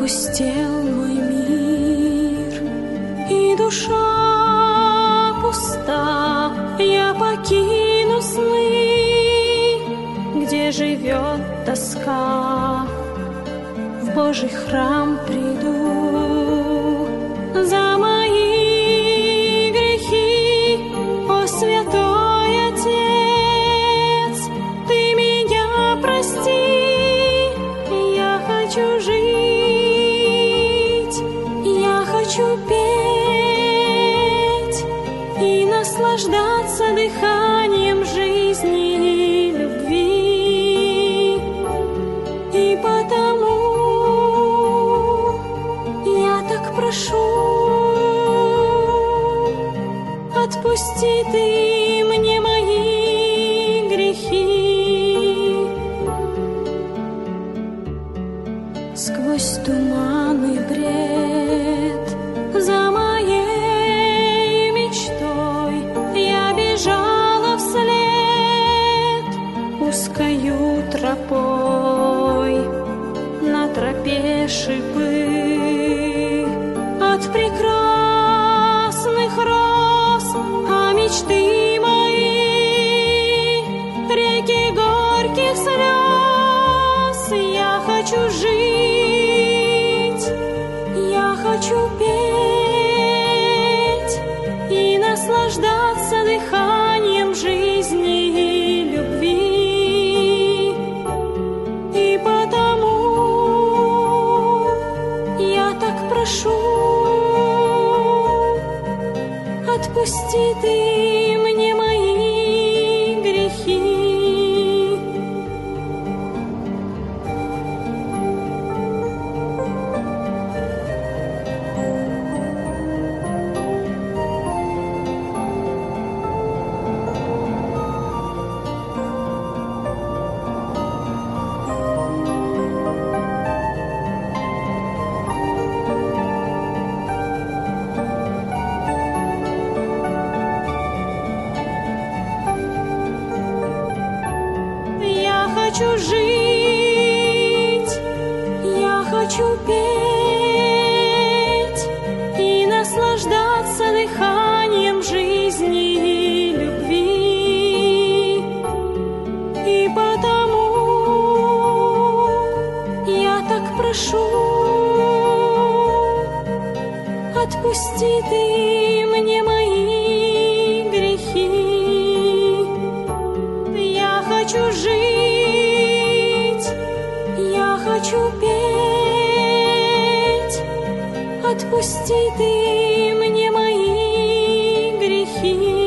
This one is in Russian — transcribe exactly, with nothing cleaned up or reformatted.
Опустел мой мир, и душа пуста. Я покину сны, где живет тоска. В Божий храм приду за мои грехи, о святой Отец, ты меня прости. Я хочу жить, я хочу петь и наслаждаться дыханием жизни и любви. И потому я так прошу, отпусти ты мне мои грехи. Сквозь туман и бред за моей мечтой я бежала вслед узкою тропой. На тропе шипы от прекрасных роз, а мечты мои реки горьких слез. Я хочу жить, я хочу петь и наслаждаться дыханием жизни и любви. И потому я так прошу, отпусти ты мне мои грехи. Я хочу жить, я хочу петь и наслаждаться дыханием жизни и любви. И потому я так прошу, отпусти ты мне мои грехи. Я хочу жить, я хочу петь, отпусти ты мне мои грехи.